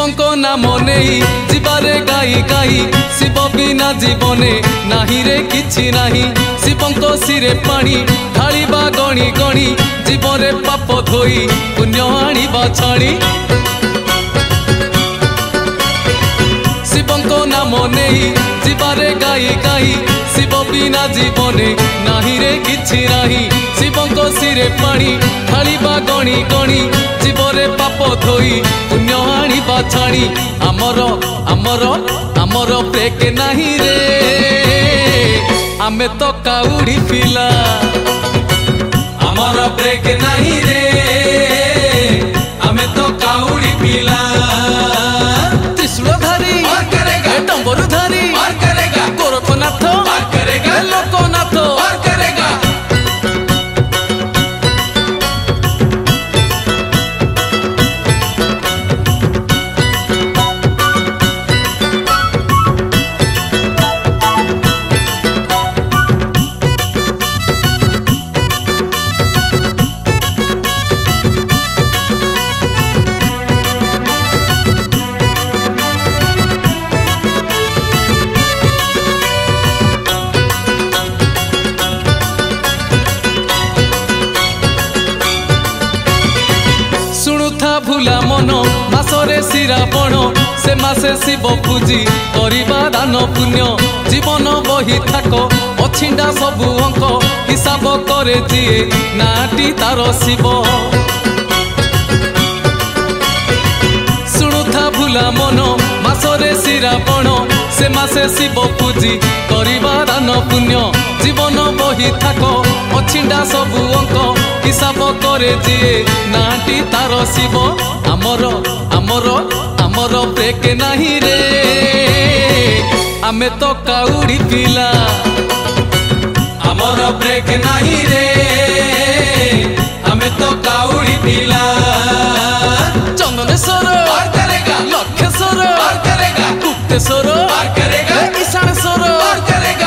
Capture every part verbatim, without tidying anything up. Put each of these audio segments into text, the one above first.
शिवंको नाम नहीं जीवारे गाई गाई शिव बिना जीवने नाही रे किछि नाही। शिवंको सिरे पानी ढालिबा गणी गणी जीवरे पाप धोई पुण्य आनिबा छाणी। शिवंको नाम नहीं जीवारे गाई गाई शिव बिना जीवने नाही रे किछि नाही। शिवंको सिरे पानी ढालिबा गणी गणी जीवरे पाप धोई पुण्य आनिबा छाणी। आमर आमर आमर ब्रेक नाही रे आमे तो काउडी पिला। आमर ब्रेक नाही रे आमे तो काउडी पिला। त्रिशूलधारी और करेगा, डंबरूधारी और करेगा, गोरखनाथ और करेगा, लोकनाथ और करेगा। भूला मन मासरे श्रावण से मासे शिव पूजी करिबा दान पुण्य जीवन बही थाक अछिंडा सबु अंक हिसाब करे जिए नाटी तार शिव। शुणुथा भूला मन मासरे श्रावण से मासे शिव पूजी करिबा दान पुण्य जीवन बही थाक अछिंडा सबु अंक हिसाब करे जिए नाटी तार शिव। आमर आमर आमर ब्रेक नाही रे आमे तो काउडी पिला। आमर ब्रेक नाही रे आमे तो काउडी पिला। चंदनेश्वर और करेगा, लक्षेश्वर और करेगा, गुप्तेश्वर और करेगा, ईशानेश्वर और करेगा।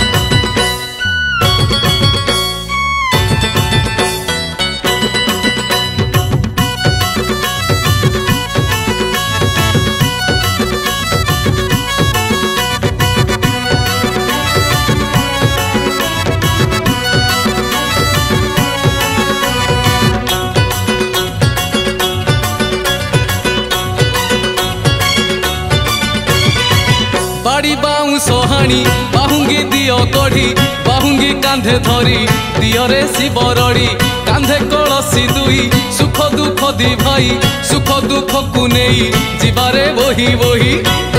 बाड़ी बाऊ सोहाणी बाहुंगी दियो गढ़ी बाहुंगी कांधे धरी दियरे शिव रड़ी कांधे कलसी दुई सुख दुख दी भाई सुख दुख को नहीं जीवारे वही वही।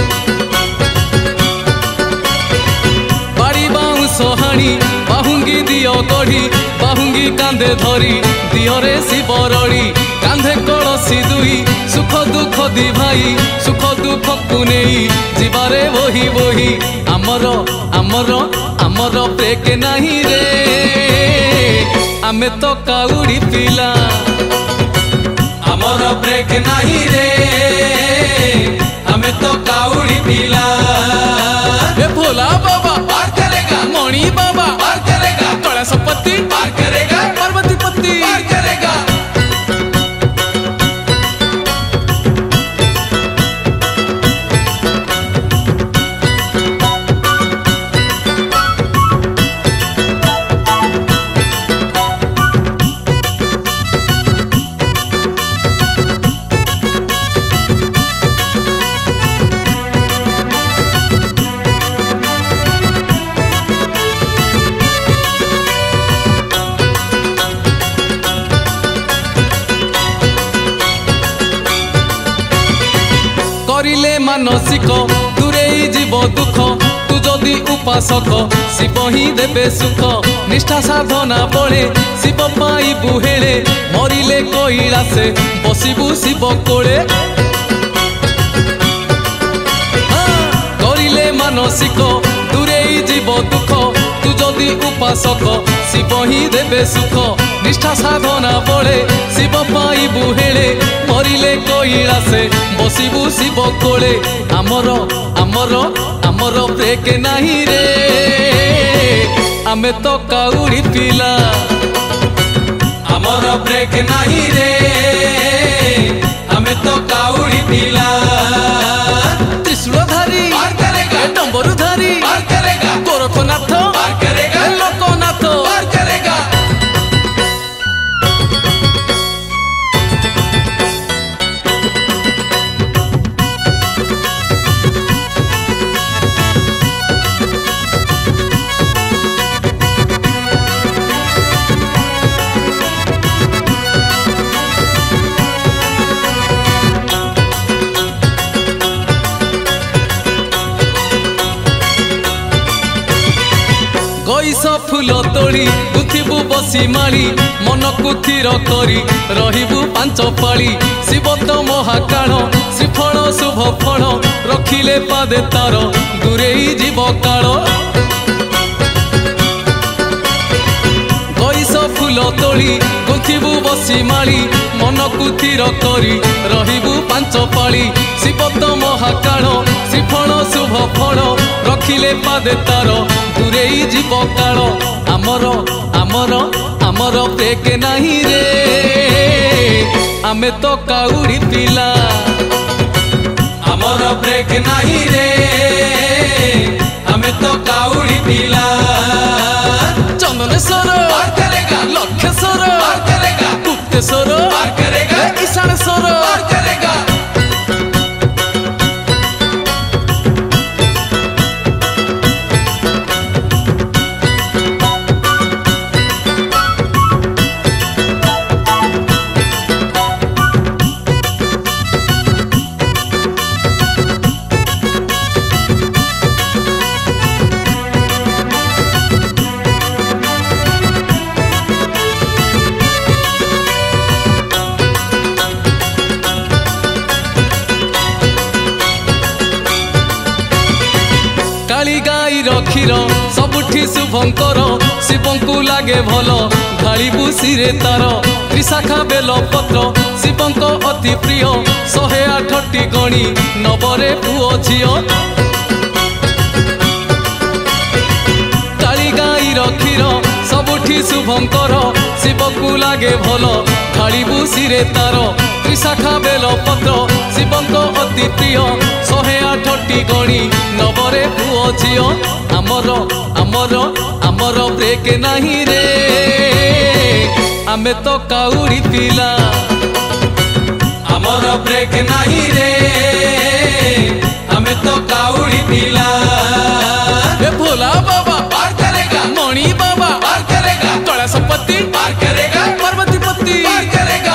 बाड़ी बाऊ सोहाणी बाहुंगी दियो गढ़ी बाहुंगी कांधे धरी दियरे शिव रड़ी कांधे कलसी दुई सुख दुख दी भाई सुख दुख को नहीं जीवारे वही वही। आमर आमर आमर ब्रेक नाही रे आमे तो काउडी पिला। आमर ब्रेक नाही रे आमे तो काउडी पिला। ए भोला बाबा पार करेगा, मणि बाबा पार करेगा, कलशपति पार करेगा, पार्वती पति पार करेगा। करिले मानसिक दूरेई जीव दुख तू जदि उपासक शिव ही देबे सुख। निष्ठा साधना बळे शिव पाइबु हेले मरिले कैलासे बसिबु शिव कोळे। करिले मानसिक दूरेई जीव दुख तू जदि उपासक शिव ही देबे सुख। निष्ठा साधना बळे शिव पाइबु हेले मरिले कैलासे बसिबु शिव कोळे। आमर आमर आमर ब्रेक नाही रे आमे तो काउडी पिला। आमर ब्रेक नाही रे आमे तो काउडी पिला। तोड़ी गुथिबु बसी माली मन को थिर करी रहिबु पांच पाली शिव तो महाकाल श्रीफल शुभ फल रखिले पादे तार दूरेई जीव काल गईस फूल तोड़ी गुथिबु बसी माली मन को थिर करी रहिबु पांच पाली शिव तो महाकाल श्रीफल शुभ फल रखिले पादे तार दूरेई जीव काल आमर आमर आमर ब्रेक नहीं रे आमे तो काउड़ी पिला आमर ब्रेक नहीं रे आमे तो काउड़ी पिला चंदनेश्वर पार करेगा लक्षेश्वर पार करेगा गुप्तेश्वर पार करेगा ईशानेश्वर पार करेगा काली गाई क्षीर सबुठी शुभंकर शिव को लगे भल ढाळीबु सिरे तार त्रिशाखा बेल पत्र शिव अति प्रिय शहे आठटी गणी नवरे पुओ झियो काली गाई क्षीर सबुठी शुभंकर शिव को लगे भल ढाळीबु सिरे तार त्रिशाखा बेल पत्र शिव अति प्रिय शहे आठटी गणी नवरे पुओ झियो आमर आमर आमर ब्रेक नहीं रे आमे तो काउड़ी पिला आमर ब्रेक नहीं रे आमे तो काउड़ी पिला ए भोला बाबा पार करेगा मणि बाबा पार करेगा कैलाशपति पार करेगा पार्वतीपति पार करेगा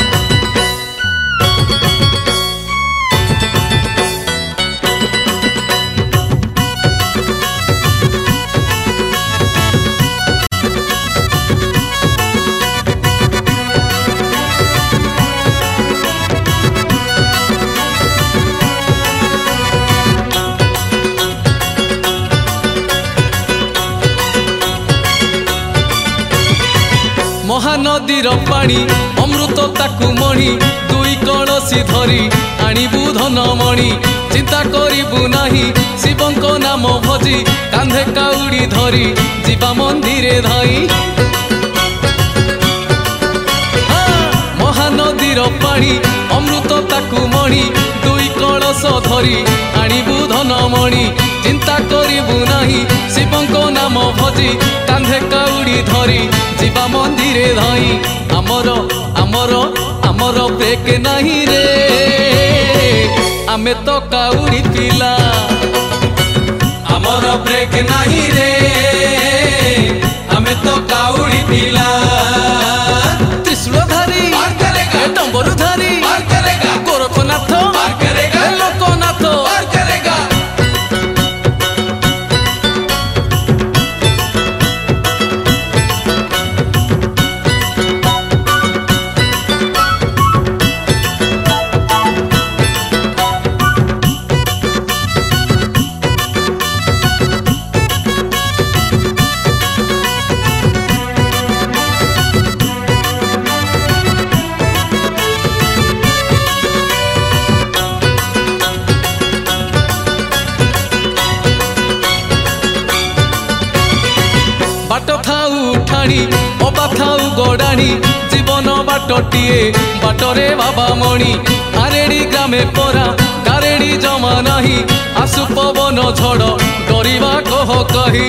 महानदीर पानी अमृत ताकू मणि दुई कलसी धरी आणिबु धन मणि चिंता करिबु नाही शिवंको नाम भजी कांधे काउड़ी धरी जीवा मंदिरे धाई महानदीर पानी अमृत ताकू मणि दुई कलश धरी आणिबु धन मणि चिंता करिबु नाही शिवंको नाम भजी कांधे काउड़ी धरी जीवा मंदिरे धाई आमर आमर आमर ब्रेक नहीं रे आमे तो काउड़ी पिला आमर ब्रेक नहीं रे आमे तो काउड़ी पिला त्रिशूलधारी पार करेगा डम्बरुधारी पार करेगा गोरखनाथ पार करेगा लोकनाथ पार करेगा बाट थाऊ उठाणी अबा थाऊ गड़ाणी जीवन बाटटिए बाटरे बाबा मणि आरेड़ी ग्रामे परा कारेड़ी जमा नाही आसु पवन झड़ डरिबा कह कही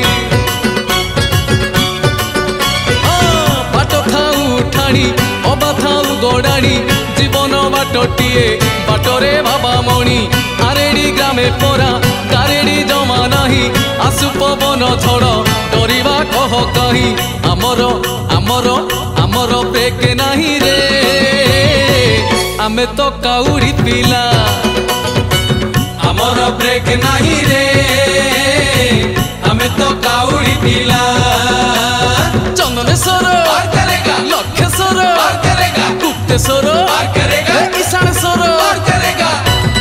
बाट थाऊ उठाणी अबा थाऊ गड़ाणी जीवन बाटटिए बाटरे बाबा मणि आरेड़ी ग्रामे परा कारेड़ी जमा नाही आसु पवन झड़ डरिबा कह कही आमर आमर आमर ब्रेक नहीं रे आमे तो काउड़ी पिला आमर ब्रेक नहीं रे आमे तो काउड़ी पिला चंदनेश्वर और करेगा लक्षेश्वर और करेगा गुप्तेश्वर और करेगा ईशानेश्वर और करेगा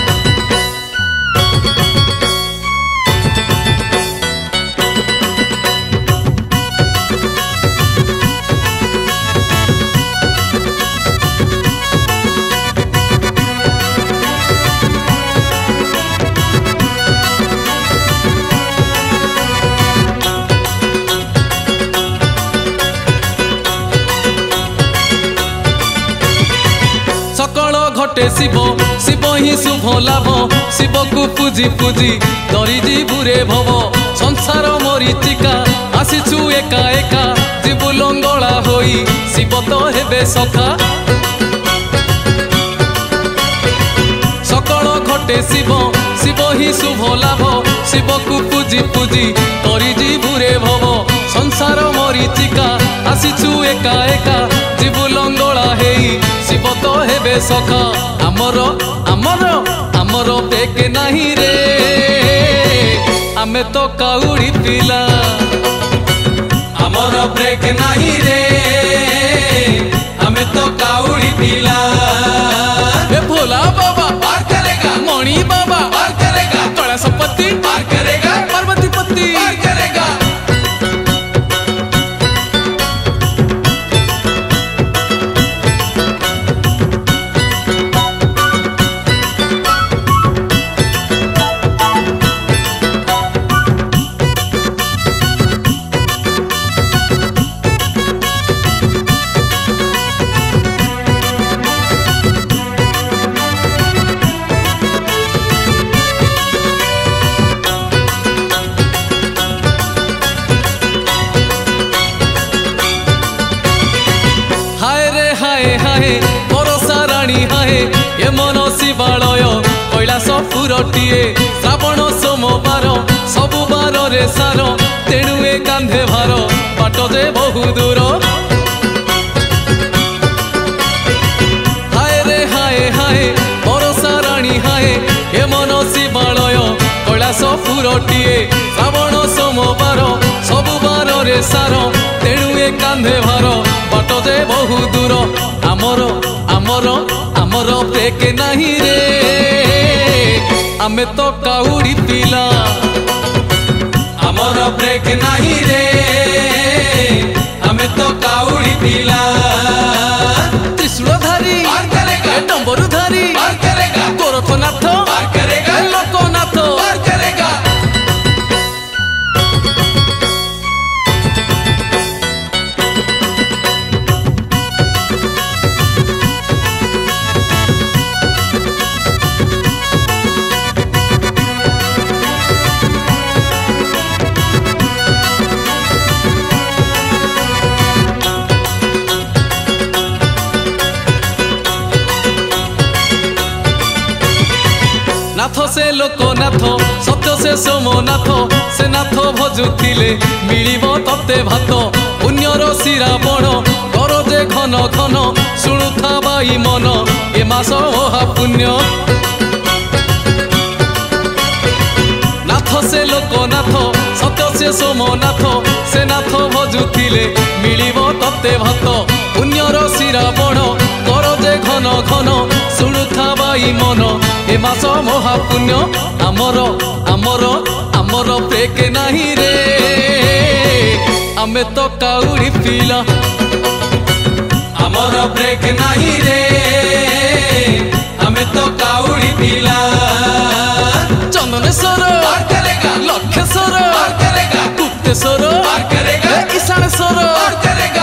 सकल घटे शिव शिव ही शुभ लाभ शिव को पूजी पूजी डरी जीवुरे भव संसार मरीचिका आसीचु एका एका जीवु लंगला होई शिव तो हेबे सखा सकल घटे शिव शिव ही शुभ लाभ शिव को पूजी पूजी डरी जीवुरे भव संसार मरीचिका आसीचु एका एका जीवु लंगला हेई शिव तो हेबे सखा आमर आमर आमर बेक नहीं रे आमे तो काउड़ी पिला आमर ब्रेक नहीं रे हमें तो काउड़ी पिला ए भोला बाबा और करेगा मणि बाबा और करेगा कैलाशपति और करेगा पार्वती पति और करेगा ए मन शिवालय कैलाश पुरटीए श्रावण सोमवार सबु बार रे सार तेणु ए कांधे भार बाट जे बहु दूर हाय रे हाय हाय बरसा राणी हाय ए मन शिवालय कैलाश पुरटीए श्रावण सोमवार सबु बार रे सार तेणु ए कांधे भार बाट जे बहु दूर आमर आमर आमर ब्रेक नहीं रे आमे तो काउड़ी पिला आमर ब्रेक नहीं रे हमें तो काउड़ी पिला त्रिशूलधारी और करेगा डम्बरुधारी और करेगा गोरखनाथ और करेगा लोकनाथ और करेगा नाथ से लोकनाथ सत्य से सोमनाथ से नाथ भजुथिले मिलिबो तते भात पुण्यर शिरा बण कर जे घन घन शुणुथा बाई मन ए मास ओहा पुण्य नाथ से लोकनाथ सत्य से सोमनाथ से नाथ भजुथिले मिलिबो तते भात पुण्यर शिरा बण कर जे घन घन शुणुथा बाई मन ए मास महापुण्य आमर आमर आमर ब्रेक नहीं रे आमे तो काउड़ी पिला आमर ब्रेक नहीं रे हमें तो काउड़ी पिला चंदनेश्वर और करेगा लक्षेश्वर और करेगा गुप्तेश्वर और करेगा ईशानेश्वर और करेगा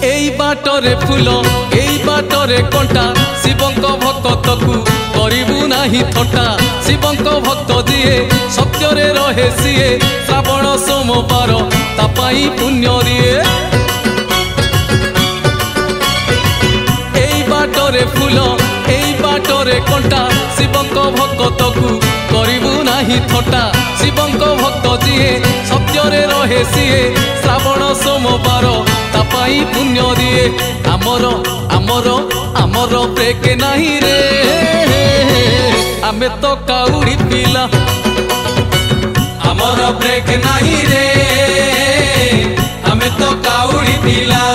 बाटरे फूल एई बाटरे कंटा शिवंक भक्त को करिबु ना ନାହିଁ ଥଟା ଶିବଙ୍କ ଭକ୍ତ ଯିଏ ସତ୍ୟରେ ରହେ ସିଏ ଶ୍ରାବଣ ସୋମବାର ତା ପାଇଁ ପୁଣ୍ୟ ଦିଏ ଏଇ ବାଟରେ ଫୁଲ ଏଇ ବାଟରେ କଣ୍ଟା ଶିବଙ୍କ ଭକ୍ତକୁ କରିବୁ ନାହିଁ ଥଟା ଶିବଙ୍କ ଭକ୍ତ ଯିଏ ସତ୍ୟରେ ରହେ ସିଏ ଶ୍ରାବଣ ସୋମବାର ତା ପାଇଁ ପୁଣ୍ୟ ଦିଏ ଆମର ଆମର ଆମର ବ୍ରେକ୍ ନାହିଁ ରେ ଆମେ ତ କାଉଡ଼ି ପିଲା ଆମର ବ୍ରେକ୍ ନାହିଁ ରେ ଆମେ ତ କାଉଡ଼ି ପିଲା